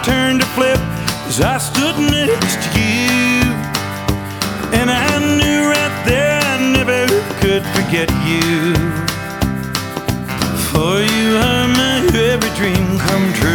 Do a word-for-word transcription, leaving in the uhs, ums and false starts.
turned to flip as I stood next to you. And I knew right there I never could forget you. For you are my every dream come true.